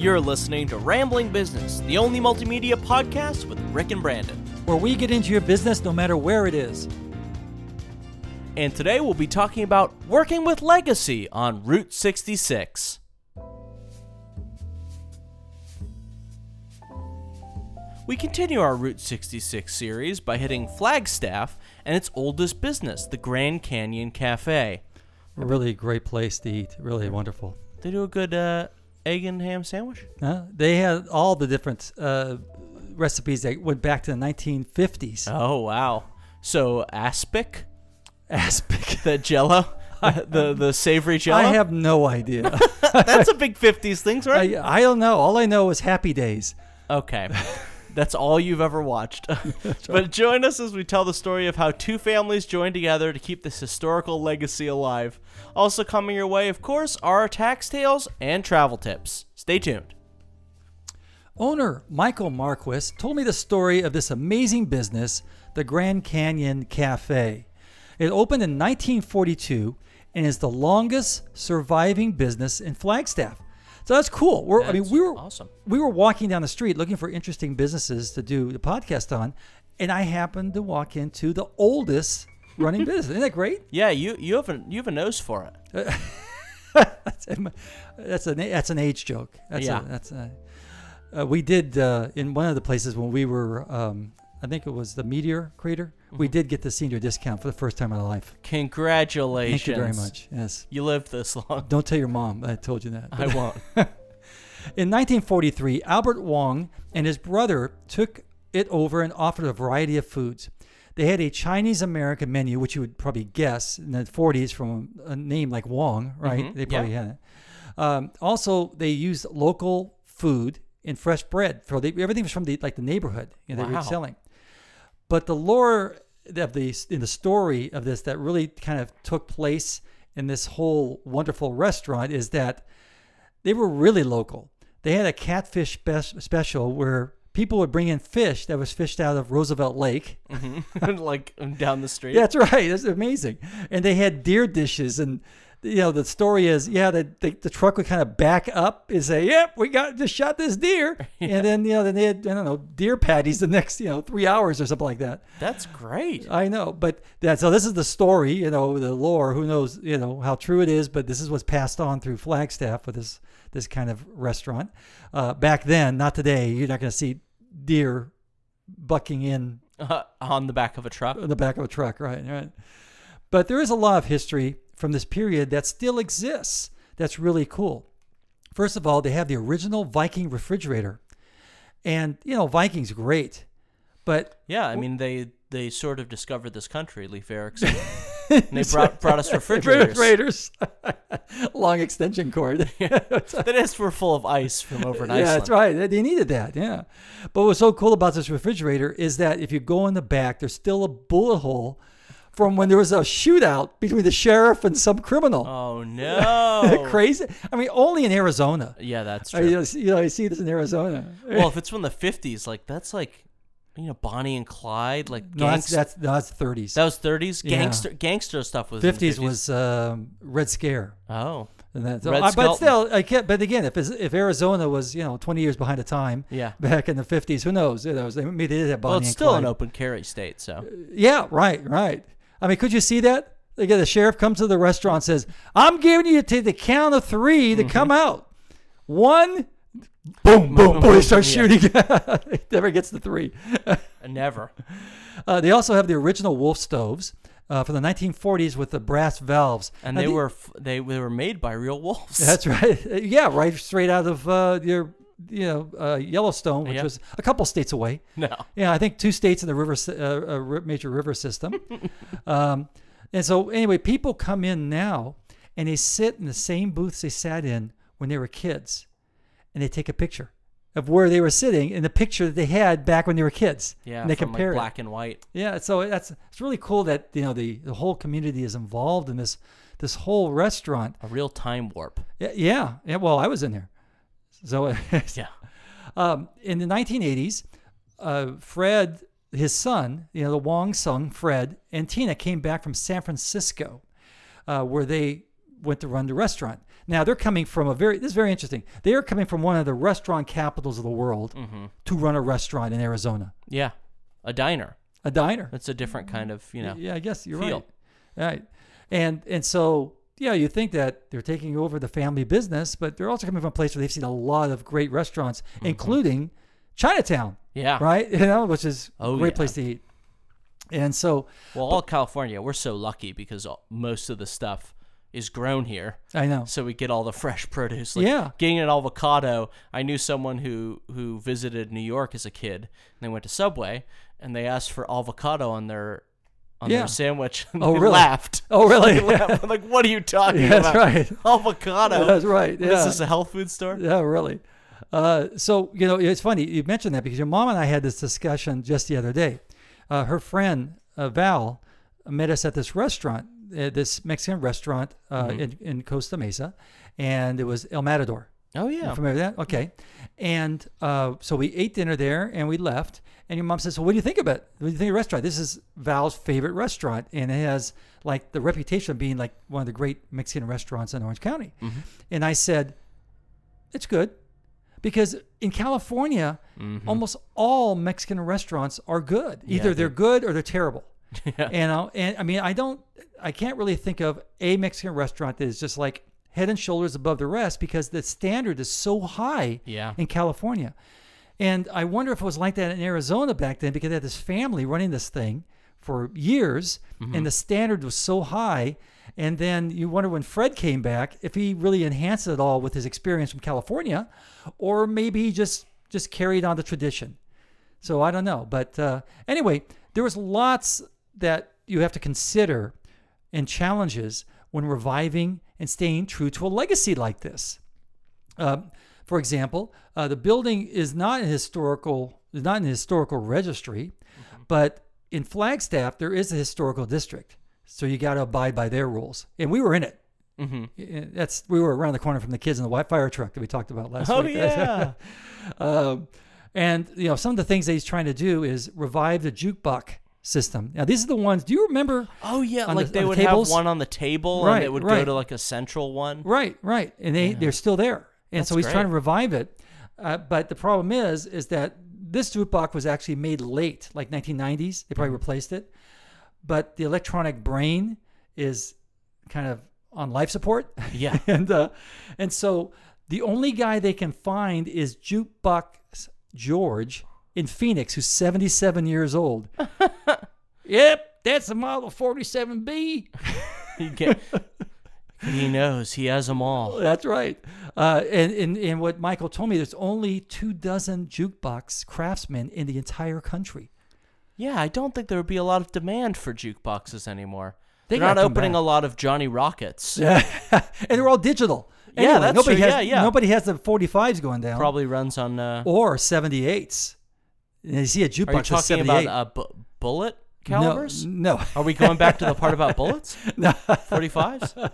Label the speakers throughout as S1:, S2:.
S1: You're listening to Rambling Business, the only multimedia podcast with Rick and Brandon.
S2: Where we get into your business no matter where it is.
S1: And today we'll be talking about working with Legacy on Route 66. We continue our Route 66 series by hitting Flagstaff and its oldest business, the Grand Canyon Cafe.
S2: A really great place to eat. Really wonderful.
S1: They do a good egg and ham sandwich?
S2: They had all the different recipes that went back to the 1950s.
S1: Oh, wow. So aspic?
S2: Aspic.
S1: The jello? the savory jello?
S2: I have no idea.
S1: That's a big 50s thing, right?
S2: I don't know. All I know is Happy Days.
S1: Okay. That's all you've ever watched. But join us as we tell the story of how two families joined together to keep this historical legacy alive. Also coming your way, of course, are our tax tales and travel tips. Stay tuned.
S2: Owner Michael Marquis told me the story of this amazing business, the Grand Canyon Cafe. It opened in 1942 and is the longest surviving business in Flagstaff. So that's cool.
S1: Awesome.
S2: We were walking down the street looking for interesting businesses to do the podcast on, and I happened to walk into the oldest running business. Isn't that great?
S1: Yeah, you have a nose for it.
S2: That's an age joke.
S1: Yeah.
S2: We did in one of the places when we were. I think it was the Meteor Crater. Mm-hmm. We did get the senior discount for the first time in our life.
S1: Congratulations.
S2: Thank you very much. Yes.
S1: You lived this long.
S2: Don't tell your mom I told you that.
S1: I won't.
S2: In 1943, Albert Wong and his brother took it over and offered a variety of foods. They had a Chinese-American menu, which you would probably guess in the 40s from a name like Wong, right? Mm-hmm. They probably had it. Also, they used local food and fresh bread. Everything was from the neighborhood they were selling. But the lore of in the story of this that really kind of took place in this whole wonderful restaurant is that they were really local. They had a catfish special where people would bring in fish that was fished out of Roosevelt Lake.
S1: Mm-hmm. Like down the street.
S2: That's right. That's amazing. And they had deer dishes. And, the story is, the truck would kind of back up and say, yep, we just shot this deer. Yeah. And then, then they had, deer patties the next, 3 hours or something like that.
S1: That's great.
S2: I know. But so this is the story, the lore. Who knows, how true it is. But this is what's passed on through Flagstaff with this kind of restaurant. Back then, not today, you're not going to see deer bucking in.
S1: On the back of a truck?
S2: On the back of a truck, right. But there is a lot of history from this period that still exists. That's really cool. First of all, they have the original Viking refrigerator. And, Viking's great. But
S1: yeah, I mean, they sort of discovered this country, Leif Erikson. And they brought us refrigerators.
S2: Long extension cord.
S1: That were full of ice from over in Iceland.
S2: Yeah, that's right. They needed that, yeah. But what's so cool about this refrigerator is that if you go in the back, there's still a bullet hole from when there was a shootout between the sheriff and some criminal.
S1: Oh, no.
S2: Crazy. I mean, only in Arizona.
S1: Yeah, that's true.
S2: You see this in Arizona.
S1: Well, if it's from the 50s, that's like, Bonnie and Clyde,
S2: No, that's 30s.
S1: That was 30s?
S2: Yeah.
S1: Gangster stuff was
S2: 50s was Red Scare.
S1: Oh.
S2: And but still, but again, if Arizona was 20 years behind the time, back in the 50s, who knows? They did have Bonnie and Clyde.
S1: Well, it's still an open carry state, so.
S2: Yeah, right. I mean, could you see that? Again, the sheriff comes to the restaurant and says, I'm giving you to the count of 3 to come out. 1, boom, boom, boom. He starts shooting. He never gets to 3.
S1: Never.
S2: They also have the original Wolf stoves from the 1940s with the brass valves.
S1: And they were made by real wolves.
S2: That's right. Yeah, right straight out of your Yellowstone, which was a couple states away.
S1: No.
S2: Yeah, I think 2 states in the major river system. And so anyway, people come in now and they sit in the same booths they sat in when they were kids, and they take a picture of where they were sitting in the picture that they had back when they were kids.
S1: Yeah,
S2: and they
S1: from
S2: compare
S1: black and white.
S2: Yeah, so it's really cool that the whole community is involved in this whole restaurant.
S1: A real time warp.
S2: Yeah. Well, I was in there. So
S1: yeah.
S2: In the 1980s, Fred, his son, the Wong son, Fred, and Tina came back from San Francisco, where they went to run the restaurant. Now they're coming from this is very interesting. They are coming from one of the restaurant capitals of the world to run a restaurant in Arizona.
S1: Yeah, a diner.
S2: A diner.
S1: That's a different kind of,
S2: Yeah, I guess you're
S1: feel.
S2: right. And so, yeah, you think that they're taking over the family business, but they're also coming from a place where they've seen a lot of great restaurants, including Chinatown.
S1: Yeah.
S2: Right? Which is a great place to eat. And so,
S1: well, all California, we're so lucky because most of the stuff is grown here.
S2: I know.
S1: So we get all the fresh produce. Getting an avocado. I knew someone who visited New York as a kid, and they went to Subway, and they asked for avocado on their sandwich. And they
S2: really?
S1: laughed.
S2: Oh, really?
S1: They laughed. I'm like, what are you talking about?
S2: That's right.
S1: Avocado.
S2: That's right. Yeah.
S1: Is this a health food store?
S2: Yeah, really. So, it's funny you mentioned that because your mom and I had this discussion just the other day. Her friend, Val, met us at this restaurant, this Mexican restaurant in Costa Mesa, and it was El Matador.
S1: Oh, yeah.
S2: You familiar with that? Okay. And so we ate dinner there, and we left. And your mom says, "So what do you think of it? What do you think of the restaurant? This is Val's favorite restaurant, and it has like the reputation of being like one of the great Mexican restaurants in Orange County." And I said, "It's good." Because in California, almost all Mexican restaurants are good. Either they're good or they're terrible. Yeah. And I mean, I can't really think of a Mexican restaurant that is just like head and shoulders above the rest because the standard is so high in California. And I wonder if it was like that in Arizona back then because they had this family running this thing for years and the standard was so high. And then you wonder when Fred came back, if he really enhanced it all with his experience from California, or maybe he just carried on the tradition. So I don't know. But anyway, there was lots that you have to consider and challenges when reviving and staying true to a legacy like this. For example, the building is not in historical registry, but in Flagstaff there is a historical district. So you got to abide by their rules, and we were in it. We were around the corner from the kids in the white fire truck that we talked about last week.
S1: Oh yeah.
S2: And some of the things that he's trying to do is revive the jukebox system. Now these are the ones. Do you remember?
S1: Oh yeah, like they would have one on the table, and it would go to like a central one.
S2: Right, and they're still there, and so he's trying to revive it. But the problem is that this jukebox was actually made late, like 1990s. They probably replaced it. But the electronic brain is kind of on life support.
S1: Yeah.
S2: And so the only guy they can find is Jukebox George in Phoenix, who's 77 years old. Yep, that's the model 47B.
S1: He knows. He has them all.
S2: That's right. And what Michael told me, there's only 24 jukebox craftsmen in the entire country.
S1: Yeah, I don't think there would be a lot of demand for jukeboxes anymore. They're not opening a lot of Johnny Rockets.
S2: Yeah, and they're all digital.
S1: Anyway, that's true.
S2: Nobody has the 45s going down.
S1: Probably runs on...
S2: or 78s. You see a jukebox
S1: with 78. Are you talking about bullet calibers?
S2: No.
S1: Are we going back to the part about bullets?
S2: No.
S1: 45s?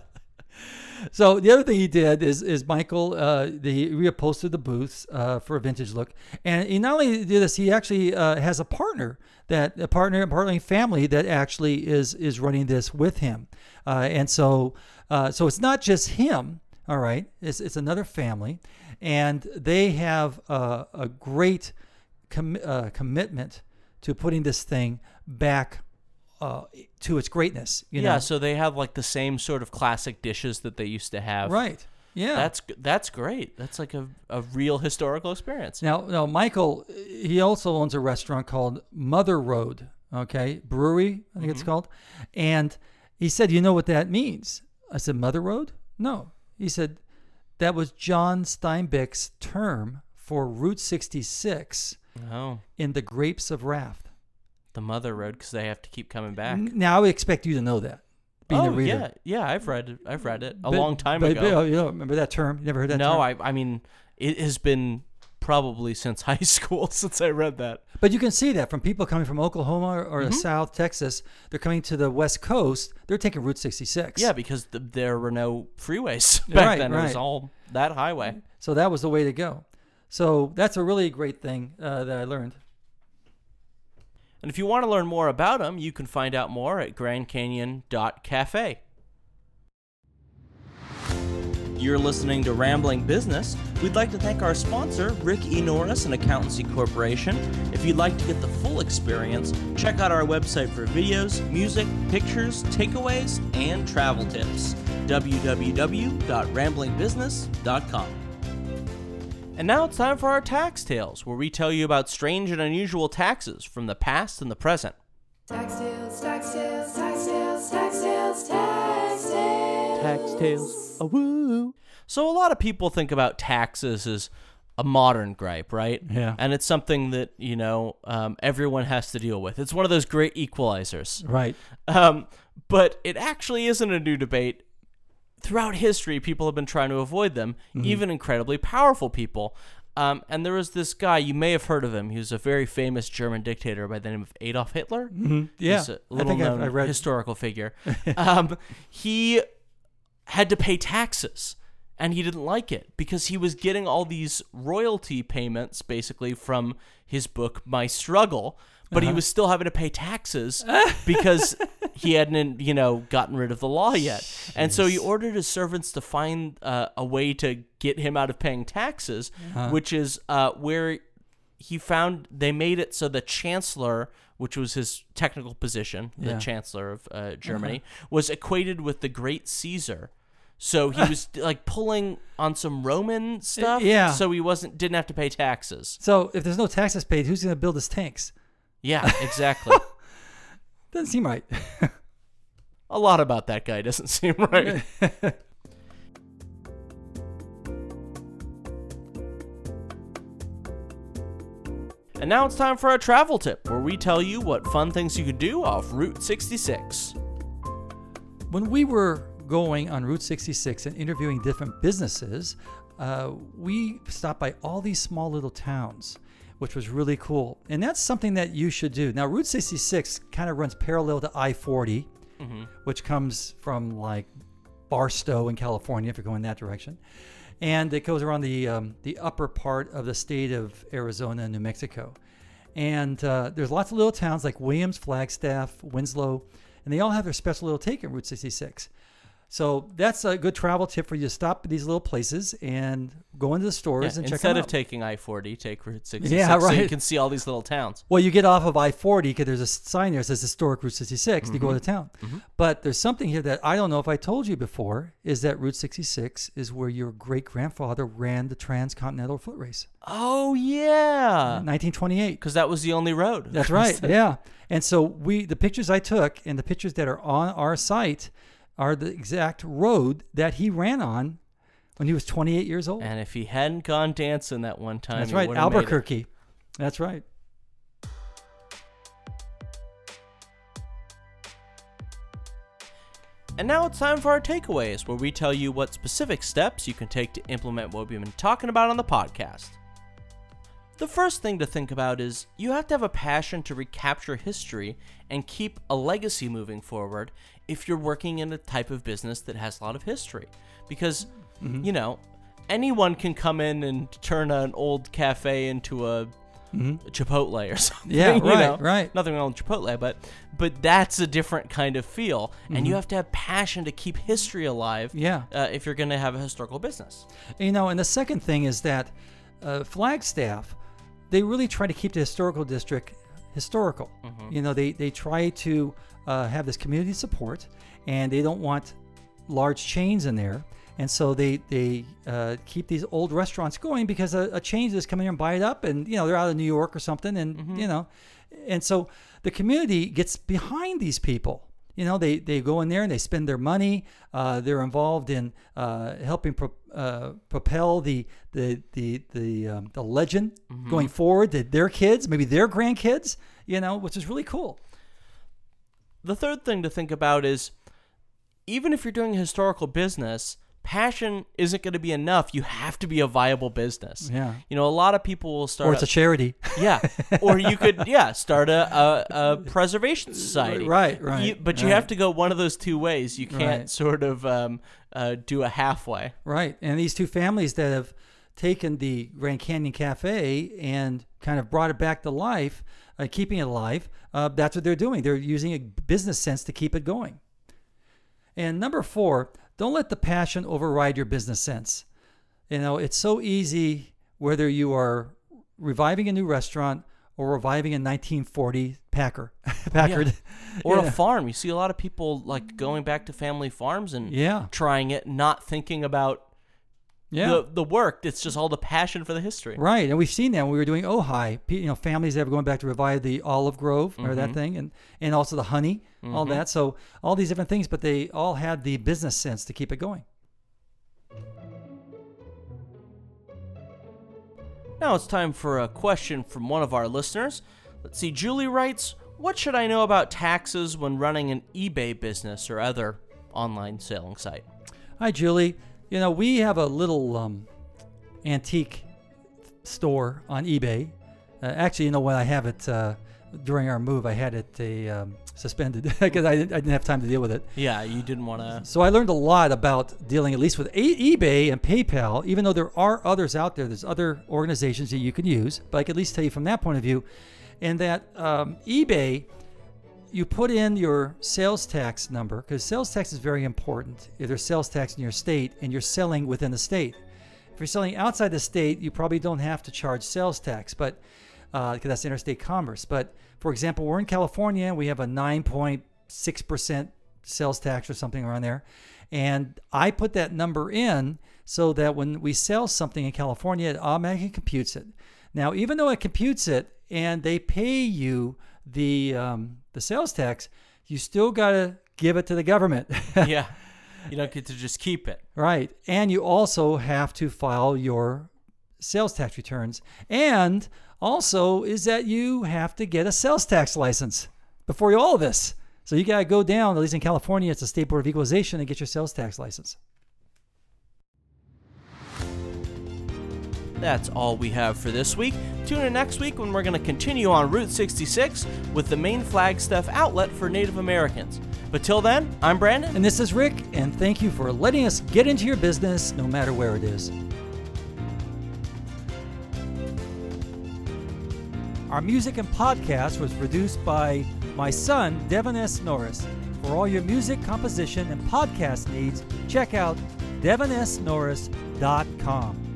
S2: So the other thing he did is Michael, he reupholstered the booths for a vintage look. And he not only did this, he actually has a partnering family that actually is running this with him. And so it's not just him, all right? It's another family. And they have a great commitment to putting this thing back to its greatness. You know?
S1: So they have like the same sort of classic dishes that they used to have.
S2: Right. Yeah.
S1: That's great. That's like a real historical experience.
S2: Now, Michael, he also owns a restaurant called Mother Road, okay? Brewery, I think it's called. And he said, "You know what that means?" I said, "Mother Road?" No. He said, "That was John Steinbeck's term for Route 66 in The Grapes of Wrath."
S1: The Mother Road, because they have to keep coming back.
S2: Now, I would expect you to know that, being a reader.
S1: Yeah, I've read it a long time ago.
S2: But you don't remember that term? You never heard that term?
S1: No, I mean, it has been probably since high school since I read that.
S2: But you can see that from people coming from Oklahoma or South Texas. They're coming to the West Coast. They're taking Route 66.
S1: Yeah, because there were no freeways back then. It was all that highway.
S2: So that was the way to go. So that's a really great thing that I learned.
S1: And if you want to learn more about them, you can find out more at grandcanyon.cafe. You're listening to Rambling Business. We'd like to thank our sponsor, Rick E. Norris and Accountancy Corporation. If you'd like to get the full experience, check out our website for videos, music, pictures, takeaways, and travel tips. www.ramblingbusiness.com. And now it's time for our tax tales, where we tell you about strange and unusual taxes from the past and the present.
S3: Tax tales, tax tales, tax tales, tax tales, tax tales.
S1: Tax tales, woo. So a lot of people think about taxes as a modern gripe, right?
S2: Yeah.
S1: And it's something that, everyone has to deal with. It's one of those great equalizers.
S2: Right.
S1: But it actually isn't a new debate. Throughout history, people have been trying to avoid them, even incredibly powerful people. And there was this guy, you may have heard of him. He was a very famous German dictator by the name of Adolf Hitler.
S2: Mm-hmm. Yeah.
S1: He's a little-known
S2: I read
S1: historical figure. He had to pay taxes, and he didn't like it because he was getting all these royalty payments, basically, from his book, My Struggle, but he was still having to pay taxes because he hadn't, gotten rid of the law yet.
S2: Jeez.
S1: And so he ordered his servants to find a way to get him out of paying taxes, which is where he found they made it so the chancellor, which was his technical position, the chancellor of Germany, was equated with the great Caesar. So he was like pulling on some Roman stuff, so he didn't have to pay taxes.
S2: So if there's no taxes paid, who's going to build his tanks?
S1: Yeah, exactly.
S2: Doesn't seem right.
S1: A lot about that guy doesn't seem right. And now it's time for our travel tip, where we tell you what fun things you could do off Route 66.
S2: When we were going on Route 66 and interviewing different businesses, we stopped by all these small little towns, which was really cool. And that's something that you should do. Now, Route 66 kind of runs parallel to I-40, which comes from like Barstow in California, if you're going that direction. And it goes around the upper part of the state of Arizona and New Mexico. And there's lots of little towns like Williams, Flagstaff, Winslow, and they all have their special little take on Route 66. So that's a good travel tip for you to stop at these little places and go into the stores and check them out.
S1: Instead of taking I-40, take Route 66 so you can see all these little towns.
S2: Well, you get off of I-40 because there's a sign there that says Historic Route 66 to go to town. But there's something here that I don't know if I told you before, is that Route 66 is where your great-grandfather ran the Transcontinental Foot Race.
S1: Oh, yeah.
S2: 1928.
S1: Because that was the only road.
S2: That's right, yeah. And so the pictures I took and the pictures that are on our site are the exact road that he ran on when he was 28 years old.
S1: And if he hadn't gone dancing that one time,
S2: that's right, Albuquerque. That's right.
S1: And now it's time for our takeaways, where we tell you what specific steps you can take to implement what we've been talking about on the podcast. The first thing to think about is you have to have a passion to recapture history and keep a legacy moving forward if you're working in a type of business that has a lot of history. Because, anyone can come in and turn an old cafe into a Chipotle or something.
S2: Yeah, right.
S1: Nothing wrong with Chipotle, but that's a different kind of feel. And you have to have passion to keep history alive if you're going to have a historical business.
S2: And the second thing is that Flagstaff, they really try to keep the historical district historical. They try to have this community support, and they don't want large chains in there. And so they keep these old restaurants going because a chain is coming in and buy it up, and they're out of New York or something, and and so the community gets behind these people. They go in there and they spend their money. They're involved in helping propel the legend going forward to their kids, maybe their grandkids. Which is really cool.
S1: The third thing to think about is, even if you're doing a historical business, passion isn't going to be enough. You have to be a viable business.
S2: Yeah.
S1: A lot of people will start.
S2: Or it's a charity.
S1: Yeah. Or you could, start a preservation society.
S2: Right.
S1: But you have to go one of those two ways. You can't sort of do a halfway.
S2: Right. And these two families that have taken the Grand Canyon Cafe and kind of brought it back to life, keeping it alive, that's what they're doing. They're using a business sense to keep it going. And number 4, don't let the passion override your business sense. It's so easy, whether you are reviving a new restaurant or reviving a 1940 Packard.
S1: Or a farm. You see a lot of people like going back to family farms and trying it, not thinking about the work. It's just all the passion for the history.
S2: Right. And we've seen that when we were doing Ojai. Families that were going back to revive the olive grove or that thing, and also the honey, all that. So all these different things, but they all had the business sense to keep it going.
S1: Now it's time for a question from one of our listeners. Let's see. Julie writes, what should I know about taxes when running an eBay business or other online selling site?
S2: Hi, Julie. We have a little antique store on eBay. Actually, when I have it during our move, I had it suspended because I didn't have time to deal with it.
S1: Yeah, you didn't want to.
S2: So I learned a lot about dealing at least with eBay and PayPal, even though there are others out there. There's other organizations that you can use, but I can at least tell you from that point of view. And that eBay, you put in your sales tax number, because sales tax is very important. If there's sales tax in your state and you're selling within the state. If you're selling outside the state, you probably don't have to charge sales tax, but because that's interstate commerce. But for example, we're in California. We have a 9.6% sales tax or something around there. And I put that number in so that when we sell something in California, it automatically computes it. Now, even though it computes it and they pay you the sales tax, you still got to give it to the government.
S1: Yeah. You don't get to just keep it.
S2: Right. And you also have to file your sales tax returns. And also is that you have to get a sales tax license before all of this. So you got to go down, at least in California, it's the State Board of Equalization, and get your sales tax license.
S1: That's all we have for this week. Tune in next week when we're going to continue on Route 66 with the main Flagstaff outlet for Native Americans. But till then, I'm Brandon.
S2: And this is Rick, and thank you for letting us get into your business no matter where it is. Our music and podcast was produced by my son, Devin S. Norris. For all your music, composition, and podcast needs, check out devinsnorris.com.